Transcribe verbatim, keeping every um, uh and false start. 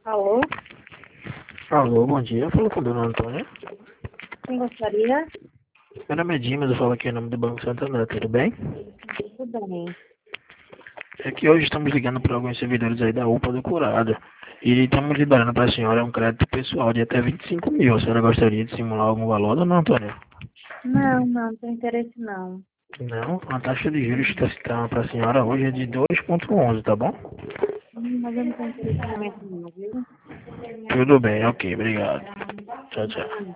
Alô? Alô, bom dia. Fala com o Dona Antônia. Quem gostaria? Meu nome é Dimas, eu falo aqui em nome do Banco Santander, tudo bem? Tudo bem. É que hoje estamos ligando para alguns servidores aí da UPA do Curado. E estamos liberando para a senhora um crédito pessoal de até vinte e cinco mil. A senhora gostaria de simular algum valor, Dona Antônia? Não, não, não tem interesse não. Não, a taxa de juros que está para a senhora hoje é de dois vírgula onze, tá bom? Hum, Mas eu não tenho interesse no momento não, viu? Tudo bem, ok, obrigado. Tchau, tchau.